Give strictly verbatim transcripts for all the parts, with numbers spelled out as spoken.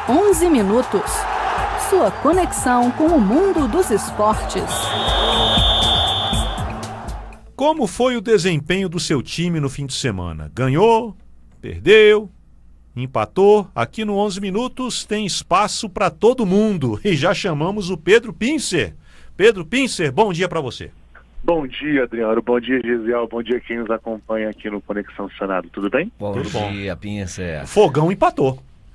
onze minutos. Sua conexão com o mundo dos esportes. Como foi o desempenho do seu time no fim de semana? Ganhou? Perdeu? Empatou? Aqui no onze minutos tem espaço para todo mundo e já chamamos o Pedro Pincer. Pedro Pincer, bom dia para você. Bom dia, Adriano. Bom dia, Gisele. Bom dia quem nos acompanha aqui no Conexão Senado. Tudo bem? Bom Tudo dia, Pincer. Fogão empatou.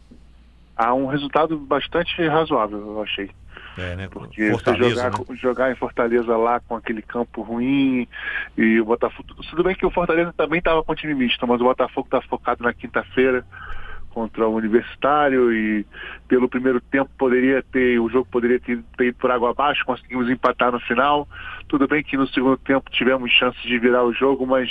Há um resultado bastante razoável, eu achei. É, né? Porque Fortaleza, você jogar, né? jogar em Fortaleza lá com aquele campo ruim e o Botafogo... Tudo bem que o Fortaleza também estava com time misto, mas o Botafogo está focado na quinta-feira contra o Universitário e pelo primeiro tempo poderia ter, o jogo poderia ter, ter ido por água abaixo, conseguimos empatar no final. Tudo bem que no segundo tempo tivemos chances de virar o jogo, mas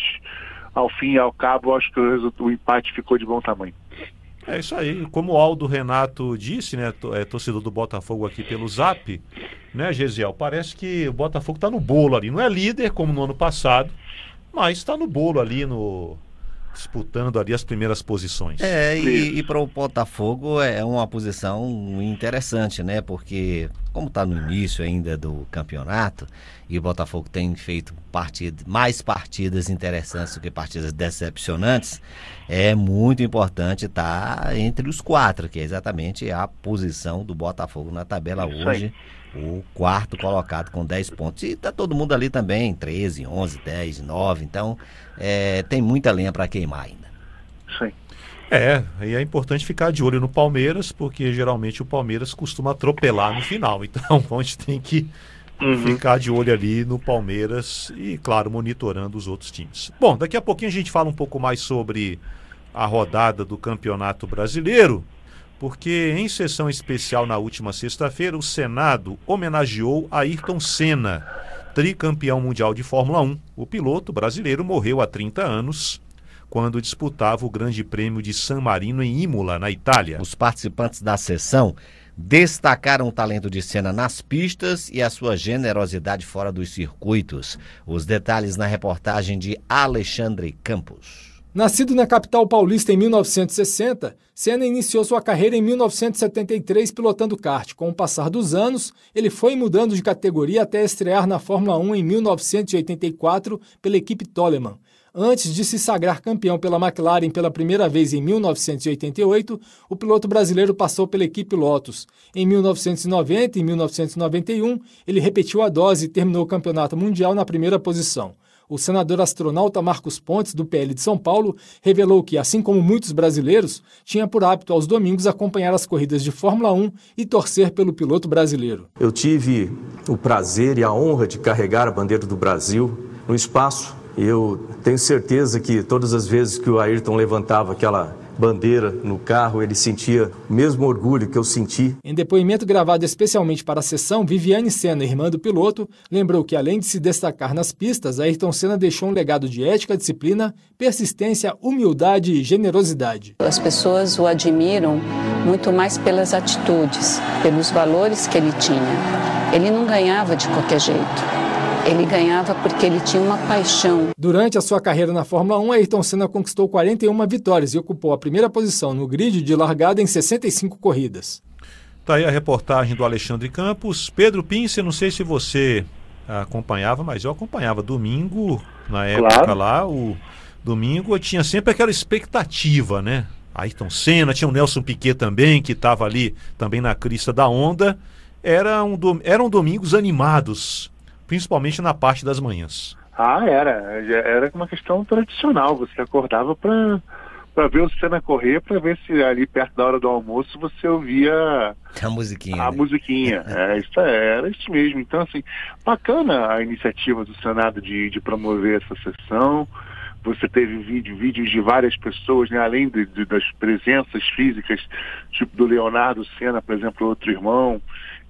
ao fim e ao cabo acho que o, resultado, o empate ficou de bom tamanho. É isso aí, como o Aldo Renato disse, né, é torcedor do Botafogo aqui pelo Zap, né, Gesiel, parece que o Botafogo está no bolo ali, não é líder como no ano passado, mas está no bolo ali, no disputando ali as primeiras posições. É, e, e para o Botafogo é uma posição interessante, né, porque como está no início ainda do campeonato e o Botafogo tem feito partida, mais partidas interessantes do que partidas decepcionantes, é muito importante estar entre os quatro, que é exatamente a posição do Botafogo na tabela hoje, o quarto colocado com dez pontos, e está todo mundo ali também, treze, onze, dez, nove, então é, tem muita lenha para queimar ainda. Sim. É, e é importante ficar de olho no Palmeiras, porque geralmente o Palmeiras costuma atropelar no final, então a gente tem que uhum. ficar de olho ali no Palmeiras e, claro, monitorando os outros times. Bom, daqui a pouquinho a gente fala um pouco mais sobre a rodada do Campeonato Brasileiro, porque em sessão especial na última sexta-feira o Senado homenageou Ayrton Senna, tricampeão mundial de Fórmula um. O piloto brasileiro morreu há trinta anos, quando disputava o Grande Prêmio de San Marino em Imola, na Itália. Os participantes da sessão destacaram o talento de Senna nas pistas e a sua generosidade fora dos circuitos. Os detalhes na reportagem de Alexandre Campos. Nascido na capital paulista em mil novecentos e sessenta, Senna iniciou sua carreira em mil novecentos e setenta e três pilotando kart. Com o passar dos anos, ele foi mudando de categoria até estrear na Fórmula um em mil novecentos e oitenta e quatro pela equipe Toleman. Antes de se sagrar campeão pela McLaren pela primeira vez em mil novecentos e oitenta e oito, o piloto brasileiro passou pela equipe Lotus. Em mil novecentos e noventa e mil novecentos e noventa e um, ele repetiu a dose e terminou o campeonato mundial na primeira posição. O senador astronauta Marcos Pontes, do P L de São Paulo, revelou que, assim como muitos brasileiros, tinha por hábito aos domingos acompanhar as corridas de Fórmula um e torcer pelo piloto brasileiro. Eu tive o prazer e a honra de carregar a bandeira do Brasil no espaço. Eu tenho certeza que todas as vezes que o Ayrton levantava aquela bandeira no carro, ele sentia o mesmo orgulho que eu senti. Em depoimento gravado especialmente para a sessão, Viviane Senna, irmã do piloto, lembrou que, além de se destacar nas pistas, Ayrton Senna deixou um legado de ética, disciplina, persistência, humildade e generosidade. As pessoas o admiram muito mais pelas atitudes, pelos valores que ele tinha. Ele não ganhava de qualquer jeito. Ele ganhava porque ele tinha uma paixão. Durante a sua carreira na Fórmula um, Ayrton Senna conquistou quarenta e uma vitórias e ocupou a primeira posição no grid de largada em sessenta e cinco corridas. Tá aí a reportagem do Alexandre Campos. Pedro Pincer, não sei se você acompanhava, mas eu acompanhava domingo, na época claro. lá, o domingo eu tinha sempre aquela expectativa, né? Ayrton Senna, tinha o Nelson Piquet também, que estava ali também na crista da onda. Era um dom... Eram domingos animados, principalmente na parte das manhãs. Ah, era. Era uma questão tradicional. Você acordava para para ver o Senna correr, para ver se ali perto da hora do almoço você ouvia a musiquinha. A né? musiquinha. É, isso era isso mesmo. Então, assim, bacana a iniciativa do Senado de, de promover essa sessão. Você teve vídeo, vídeos de várias pessoas, né, além de, de, das presenças físicas, tipo do Leonardo Senna, por exemplo, outro irmão,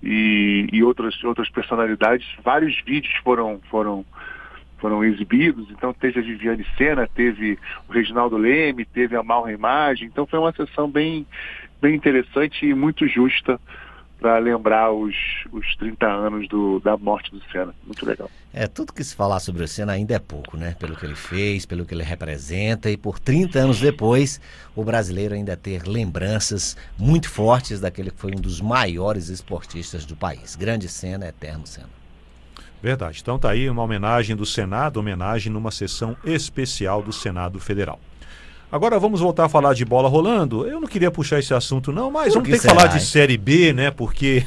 e, e outras, outras personalidades. Vários vídeos foram, foram, foram exibidos. Então teve a Viviane Senna, teve o Reginaldo Leme, teve a Malra Imagem. Então foi uma sessão bem, bem interessante e muito justa para lembrar os, os trinta anos do, da morte do Senna. Muito legal. É, tudo que se falar sobre o Senna ainda é pouco, né? Pelo que ele fez, pelo que ele representa, e por trinta anos depois, o brasileiro ainda ter lembranças muito fortes daquele que foi um dos maiores esportistas do país. Grande Senna, eterno Senna. Verdade. Então tá aí uma homenagem do Senado, homenagem numa sessão especial do Senado Federal. Agora vamos voltar a falar de bola rolando. Eu não queria puxar esse assunto não, mas vamos ter que falar de Série B, né? Porque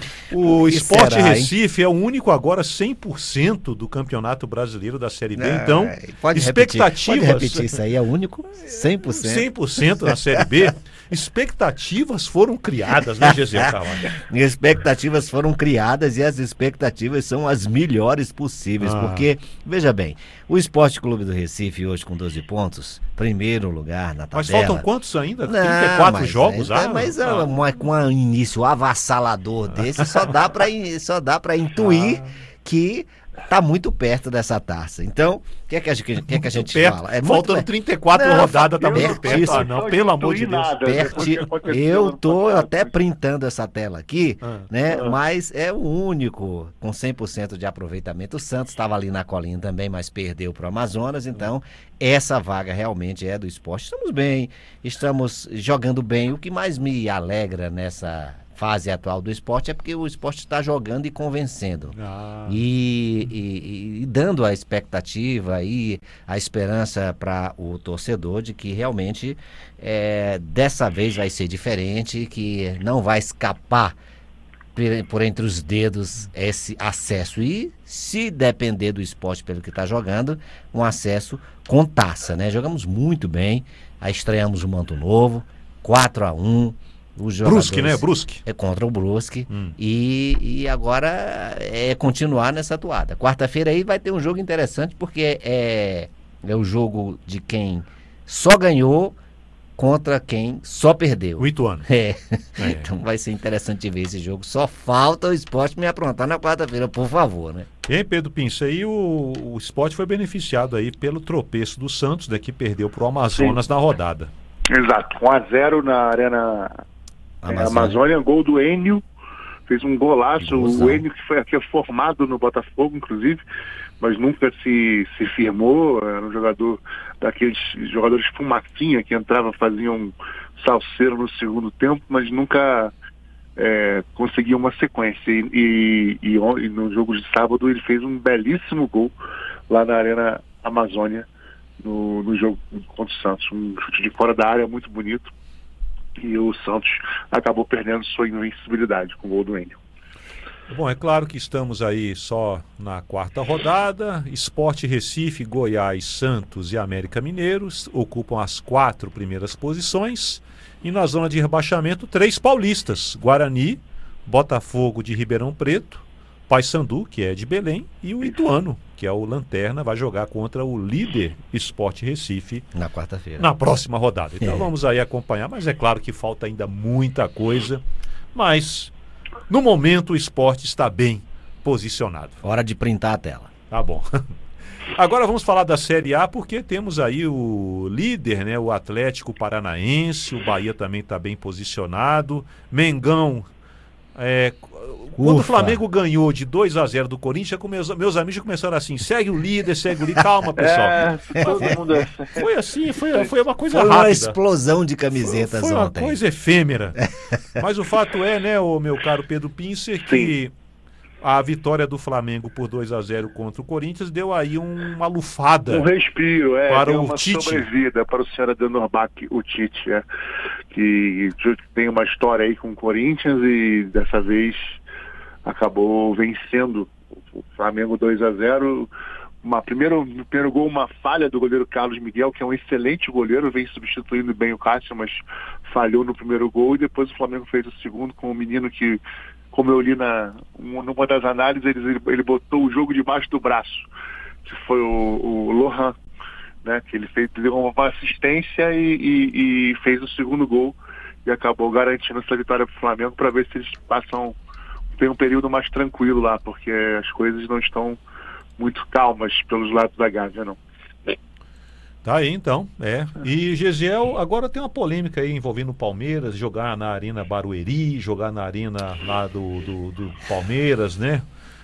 o Sport Recife é o único agora cem por cento do Campeonato Brasileiro da Série B. Então, pode expectativas... Repetir, pode repetir isso aí, é o único cem por cento. cem por cento na Série B. Expectativas foram criadas, né, Gesiel Carvalho? Expectativas foram criadas e as expectativas são as melhores possíveis, ah. porque, veja bem, o Esporte Clube do Recife hoje com doze pontos, primeiro lugar na tabela. Mas faltam quantos ainda? Não, trinta e quatro jogos? É, ah, mas ah. Uma, com um início avassalador desse, só dá para só dá para intuir ah. que tá muito perto dessa taça. Então, o que é que a gente, que é que a gente perto. fala? É Faltando trinta e quatro não, rodadas, tá muito perto. Ah, não, pelo amor de Deus. Nada, Perti... Eu tô até printando essa tela aqui, ah, né? Ah. Mas é o único com cem por cento de aproveitamento. O Santos estava ali na colinha também, mas perdeu para o Amazonas. Então, essa vaga realmente é do Esporte. Estamos bem, estamos jogando bem. O que mais me alegra nessa fase atual do Esporte é porque o Esporte está jogando e convencendo ah. e, e, e dando a expectativa e a esperança para o torcedor de que realmente é, dessa vez vai ser diferente, que não vai escapar por entre os dedos esse acesso, e se depender do Esporte pelo que está jogando, um acesso com taça, né? Jogamos muito bem, aí estreamos o manto novo, quatro a um. Brusque, né? Brusque. É contra o Brusque. Hum. E, e agora é continuar nessa toada. Quarta-feira aí vai ter um jogo interessante, porque é, é o jogo de quem só ganhou contra quem só perdeu. O Ituano. É. é. Então vai ser interessante ver esse jogo. Só falta o Esporte me aprontar na quarta-feira, por favor, né? E aí, Pedro Pince, aí o, o Esporte foi beneficiado aí pelo tropeço do Santos, né, que perdeu pro Amazonas Sim. na rodada. Exato. um a zero na Arena Amazônia. É, Amazônia, gol do Enio, fez um golaço, Nossa. O Enio que foi aqui formado no Botafogo, inclusive, mas nunca se, se firmou, era um jogador daqueles jogadores fumacinha que entravam, faziam um salseiro no segundo tempo, mas nunca é, conseguia uma sequência, e, e, e no jogo de sábado ele fez um belíssimo gol lá na Arena Amazônia, no, no jogo contra o Santos, um chute de fora da área muito bonito. E o Santos acabou perdendo sua invencibilidade com o gol do Enio. Bom, é claro que estamos aí só na quarta rodada. Sport Recife, Goiás, Santos e América Mineiros ocupam as quatro primeiras posições. E na zona de rebaixamento, três paulistas: Guarani, Botafogo de Ribeirão Preto, Paysandu, que é de Belém, e o Ituano, que é o Lanterna, vai jogar contra o líder Sport Recife na quarta-feira, na próxima rodada. Então é. vamos aí acompanhar, mas é claro que falta ainda muita coisa, mas no momento o Sport está bem posicionado. Hora de printar a tela. Tá bom. Agora vamos falar da Série A, porque temos aí o líder, né, o Atlético Paranaense, o Bahia também está bem posicionado, Mengão. É, quando Ufa. o Flamengo ganhou de dois a zero do Corinthians, meus, meus amigos já começaram assim: segue o líder, segue o líder. Calma, pessoal. É, todo mundo é. Foi assim, foi, foi uma coisa foi rápida. Foi uma explosão de camisetas foi, foi ontem. Foi uma coisa efêmera. Mas o fato é, né, o meu caro Pedro Pincer, que Sim. a vitória do Flamengo por dois a zero contra o Corinthians deu aí uma lufada. Um respiro, é. Para deu o uma Tite. sobrevida para o senhor Adenor-Bach, o Tite, é, que tem uma história aí com o Corinthians e dessa vez acabou vencendo o Flamengo dois a zero. Uma, primeiro, no primeiro gol, uma falha do goleiro Carlos Miguel, que é um excelente goleiro, vem substituindo bem o Cássio, mas falhou no primeiro gol, e depois o Flamengo fez o segundo com um menino que, como eu li na, numa das análises, ele, ele botou o jogo debaixo do braço, que foi o, o Lohan, né, que ele fez, deu uma assistência e, e, e fez o segundo gol e acabou garantindo essa vitória para o Flamengo, para ver se eles passam tem um período mais tranquilo lá, porque as coisas não estão muito calmas pelos lados da Gávea, não. Tá aí então, é. E Gesiel, agora tem uma polêmica aí envolvendo o Palmeiras, jogar na Arena Barueri, jogar na arena lá do, do, do Palmeiras, né?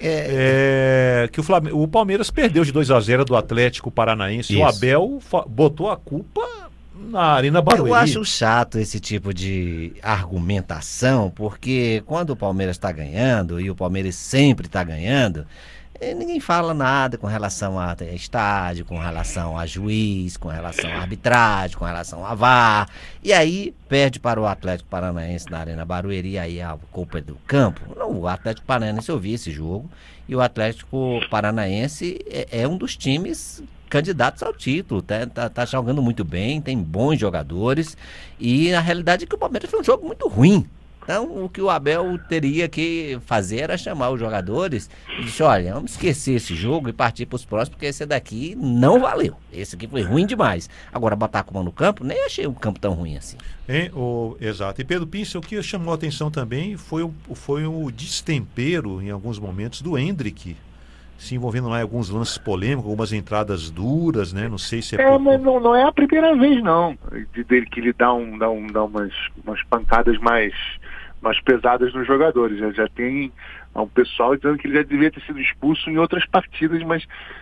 É, é, que o, Flamengo, o Palmeiras perdeu de dois a zero do Atlético Paranaense. Isso. O Abel fa- botou a culpa na Arena Barueri. Eu acho chato esse tipo de argumentação, porque quando o Palmeiras está ganhando, e o Palmeiras sempre está ganhando, ninguém fala nada com relação a estádio, com relação a juiz, com relação à arbitragem, com relação a V A R. E aí perde para o Atlético Paranaense na Arena Barueri, e aí a culpa é do campo. Não, o Atlético Paranaense, eu vi esse jogo, e o Atlético Paranaense é, é um dos times candidatos ao título, tá, tá, tá jogando muito bem, tem bons jogadores, e a realidade é que o Palmeiras foi um jogo muito ruim. Então, o que o Abel teria que fazer era chamar os jogadores e dizer, olha, vamos esquecer esse jogo e partir para os próximos, porque esse daqui não valeu. Esse aqui foi ruim demais. Agora, botar a culpa no campo, nem achei um campo tão ruim assim. Hein? O, exato. E Pedro Pince, o que chamou a atenção também foi o, foi o destempero, em alguns momentos, do Endrick, se envolvendo lá em alguns lances polêmicos, algumas entradas duras, né? Não sei se é... É, por... mas não, não é a primeira vez, não, de, dele que ele dá, um, dá, um, dá umas, umas pancadas mais... mais pesadas nos jogadores. Já, já tem um pessoal dizendo que ele já devia ter sido expulso em outras partidas, mas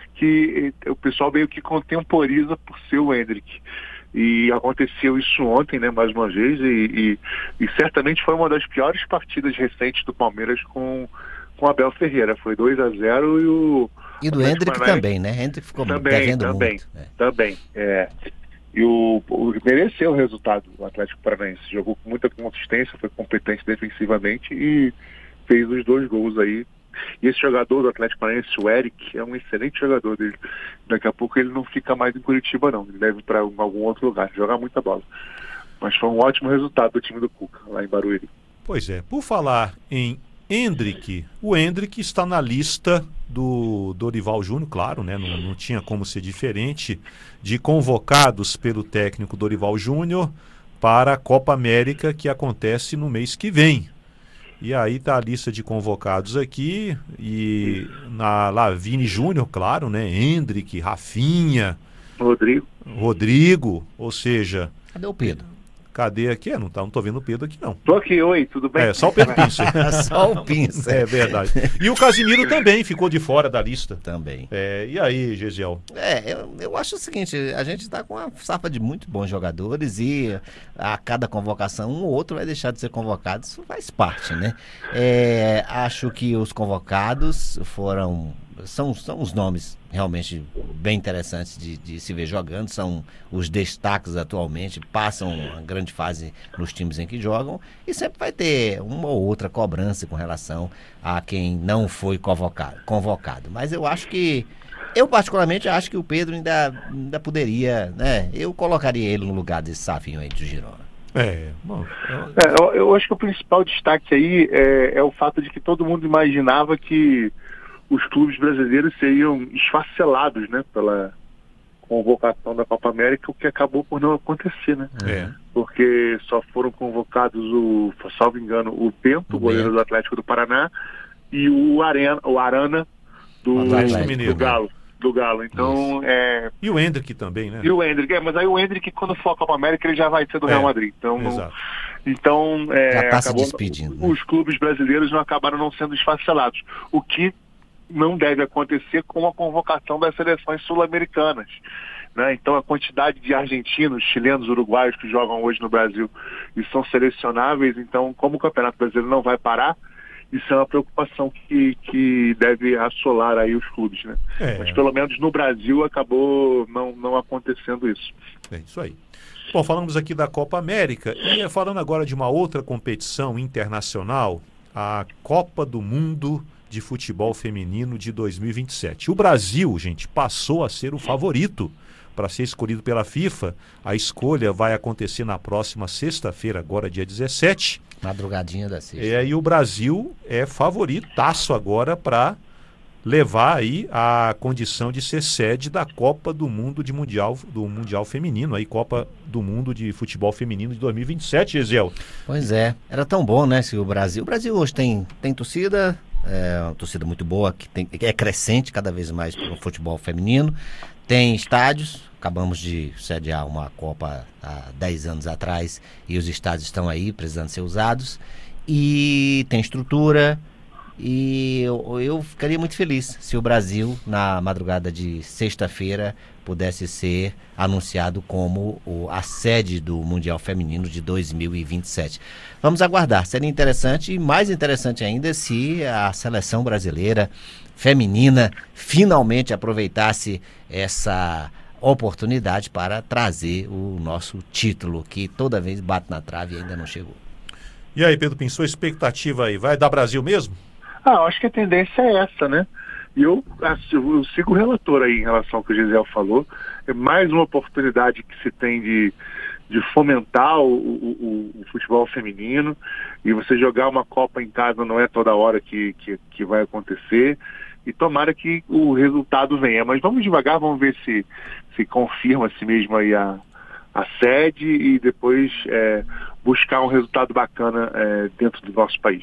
que eh, o pessoal meio que contemporiza por ser o Endrick. E aconteceu isso ontem, né, mais uma vez, e, e, e certamente foi uma das piores partidas recentes do Palmeiras com com Abel Ferreira. Foi dois a zero e o... E do Endrick também, né? Endrick ficou também, devendo também, muito. Né? Também, é... E o, o mereceu o resultado, o Atlético Paranaense. Jogou com muita consistência, foi competente defensivamente e fez os dois gols aí. E esse jogador do Atlético Paranaense, o Eric, é um excelente jogador dele. Daqui a pouco ele não fica mais em Curitiba, não. Ele deve ir para algum outro lugar, jogar muita bola. Mas foi um ótimo resultado do time do Cuca, lá em Barueri. Pois é, por falar em Endrick, o Endrick está na lista do Dorival Júnior, claro, né? Não, não tinha como ser diferente, de convocados pelo técnico Dorival Júnior para a Copa América, que acontece no mês que vem. E aí tá a lista de convocados aqui, e na Lavini Júnior, claro, né? Endrick, Rafinha, Rodrigo. Rodrigo, ou seja... Cadê o Pedro? Cadê aqui? É, não, tá, não tô vendo o Pedro aqui, não. Tô aqui, oi, tudo bem? É, só o Pedro Pincer. Só o Pincer. É verdade. E o Casimiro também ficou de fora da lista. Também. É, e aí, Gesiel? É, eu, eu acho o seguinte, a gente tá com uma safra de muito bons jogadores e a cada convocação um ou outro vai deixar de ser convocado, isso faz parte, né? É, acho que os convocados foram... São, são os nomes realmente bem interessantes de, de se ver jogando, são os destaques atualmente, passam uma grande fase nos times em que jogam, e sempre vai ter uma ou outra cobrança com relação a quem não foi convocado. convocado. Mas eu acho que, eu particularmente acho que o Pedro ainda, ainda poderia, né? Eu colocaria ele no lugar desse Savinho aí de Girona. É, bom, eu... É, eu, eu acho que o principal destaque aí é, é o fato de que todo mundo imaginava que os clubes brasileiros seriam esfacelados, né, pela convocação da Copa América, o que acabou por não acontecer, né? É. Porque só foram convocados o, salvo engano, o Bento, o goleiro do Atlético do Paraná, e o Arena, o Arana do, Atlético Mineiro, do Galo. Do Galo. Então, é... E o Endrick também, né? E o Endrick, é, mas aí o Endrick, quando for a Copa América, ele já vai ser do Real É, Madrid. Então, exato. então é, Já tá acabou, se despedindo, né? Os clubes brasileiros não acabaram não sendo esfacelados. O que não deve acontecer com a convocação das seleções sul-americanas, né? Então a quantidade de argentinos, chilenos, uruguaios que jogam hoje no Brasil e são selecionáveis, então como o Campeonato Brasileiro não vai parar, isso é uma preocupação que, que deve assolar aí os clubes, né? É. Mas pelo menos no Brasil acabou não, não acontecendo isso. É isso aí. Bom, falamos aqui da Copa América e falando agora de uma outra competição internacional, a Copa do Mundo de Futebol Feminino de dois mil e vinte e sete. O Brasil, gente, passou a ser o favorito para ser escolhido pela FIFA. A escolha vai acontecer na próxima sexta-feira, agora dia dezessete. Madrugadinha da sexta. E aí o Brasil é favoritaço agora para levar aí a condição de ser sede da Copa do Mundo de Mundial, do Mundial Feminino, aí Copa do Mundo de Futebol Feminino de dois mil e vinte e sete, Gesiel. Pois é, era tão bom, né, se o Brasil... O Brasil hoje tem, tem torcida... É uma torcida muito boa, que, tem, que é crescente cada vez mais para o futebol feminino. Tem estádios, acabamos de sediar uma Copa há dez anos atrás e os estádios estão aí precisando ser usados e tem estrutura. E eu, eu ficaria muito feliz se o Brasil, na madrugada de sexta-feira, pudesse ser anunciado como o, a sede do Mundial Feminino de dois mil e vinte e sete. Vamos aguardar, seria interessante e mais interessante ainda se a seleção brasileira feminina finalmente aproveitasse essa oportunidade para trazer o nosso título, que toda vez bate na trave e ainda não chegou. E aí, Pedro Pinho, sua expectativa aí, vai dar Brasil mesmo? Ah, eu acho que a tendência é essa, né? E eu, eu sigo o relator aí em relação ao que o Gisele falou. É mais uma oportunidade que se tem de, de fomentar o, o, o futebol feminino. E você jogar uma Copa em casa não é toda hora que, que, que vai acontecer. E tomara que o resultado venha. Mas vamos devagar, vamos ver se, se confirma-se mesmo aí a, a sede e depois é, buscar um resultado bacana é, dentro do nosso país.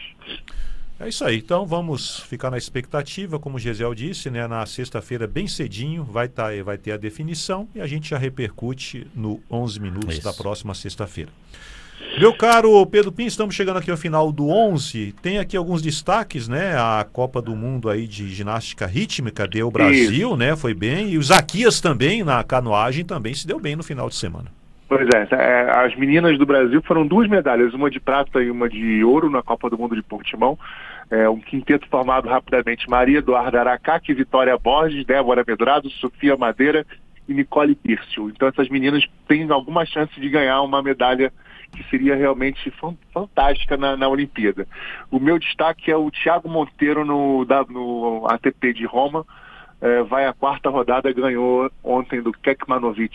É isso aí, então vamos ficar na expectativa, como o Gisele disse, né, na sexta-feira bem cedinho vai, tá, vai ter a definição e a gente já repercute no onze minutos isso. da próxima sexta-feira. Meu caro Pedro Pinho, estamos chegando aqui ao final do onze, tem aqui alguns destaques, né, a Copa do Mundo aí de ginástica rítmica deu o Brasil, isso. né, foi bem, e o Zaquias também na canoagem também se deu bem no final de semana. Pois é, as meninas do Brasil foram duas medalhas, uma de prata e uma de ouro na Copa do Mundo de Portimão. É, um quinteto formado rapidamente: Maria Eduarda Aracaque, Vitória Borges, Débora Medrado, Sofia Madeira e Nicole Pírcio. Então essas meninas têm alguma chance de ganhar uma medalha que seria realmente fantástica na, na Olimpíada. O meu destaque é o Thiago Monteiro no, da, no A T P de Roma. É, vai à quarta rodada, ganhou ontem do Kekmanovic.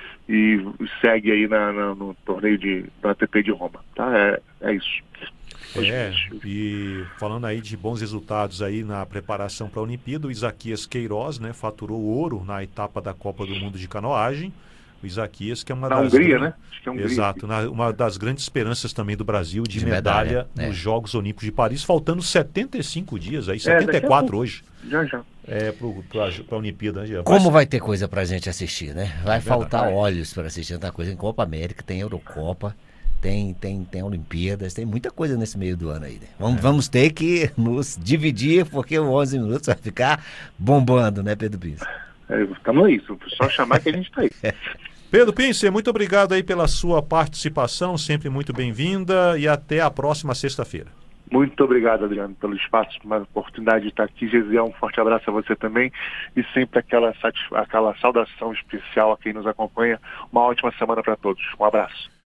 E segue aí na, na, no torneio de, do A T P de Roma, tá? É, é isso. É, e falando aí de bons resultados aí na preparação para a Olimpíada, o Isaquias Queiroz, né, faturou ouro na etapa da Copa do Mundo de canoagem. O Isaquias, que é uma na das Hungria, grandes, né? Acho que é Hungria, exato, na, uma das grandes esperanças também do Brasil de, de medalha, medalha nos é. Jogos Olímpicos de Paris, faltando setenta e cinco dias aí, setenta e quatro é, hoje. Já, já. É, para a Olimpíada, né, Jean? Como vai ter coisa pra gente assistir, né? Vai é faltar verdade. olhos para assistir tanta coisa. Em Copa América, tem Eurocopa, tem, tem, tem Olimpíadas, tem muita coisa nesse meio do ano aí, né? Vamos, é. vamos ter que nos dividir, porque o onze minutos vai ficar bombando, né, Pedro Pinho? Estamos é, aí, só chamar que a gente está aí. Pedro Pince, muito obrigado aí pela sua participação, sempre muito bem-vinda e até a próxima sexta-feira. Muito obrigado, Adriano, pelo espaço, uma oportunidade de estar aqui. Gisele, um forte abraço a você também e sempre aquela, satisfa- aquela saudação especial a quem nos acompanha. Uma ótima semana para todos. Um abraço.